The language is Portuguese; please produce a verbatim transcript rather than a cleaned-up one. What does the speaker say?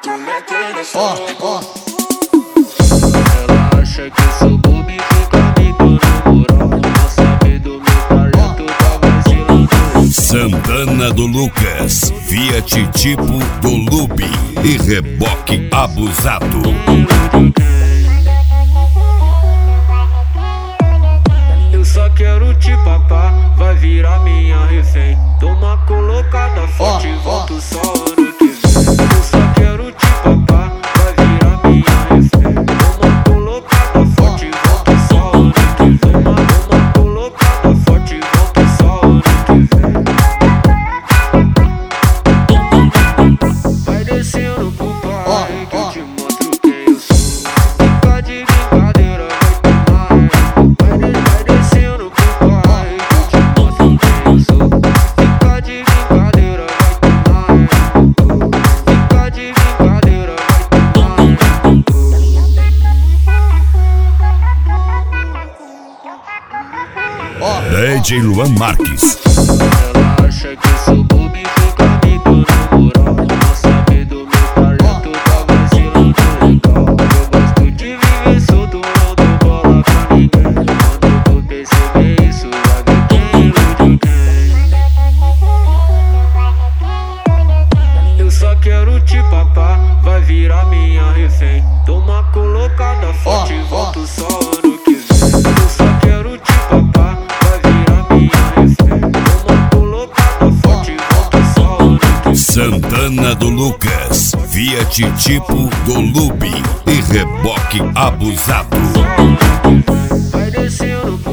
Ó, ó. Ela acha que eu sou bobo e fica me dando moral. Não sabe do meu talento, tá vacilando. Santana do Lucas, Fiat tipo do Lubi e reboque abusado. Eu só quero te papar, vai virar minha refém. Toma colocada forte, Ó, ó. volto só ano que vem. Eu só quero te papar, vai virar minha refém. Toma colocada forte, volto só ano que vem. Toma, toma colocada forte, volto só ano que vem. Vai descendo pro pai que eu te mostro quem eu sou. Fica de brincadeira, vai tomar. Vai, de, vai descendo pro pai que eu te mostro quem eu sou. Fica de brincadeira, vai tomar. Fica de brincadeira, vai Ó, D J Luan Marques. Ela acha que eu sou bobo e fica me dando moral. Não sabe do meu talento, tá vacilando legal. Eu gosto de viver solto, não dou bola pra ninguém. Quando tu perceber isso, vai ver quem ilude quem. Eu só quero te papar, vai virar minha refém. Toma colocada forte, Ó, ó. volto só ano que vem. Eu só quero te papar, vai virar minha refém. Toma colocada forte, volto só ano que vem. Santana do Lucas, Fiat tipo do Lubi e reboque abusado. Vai descendo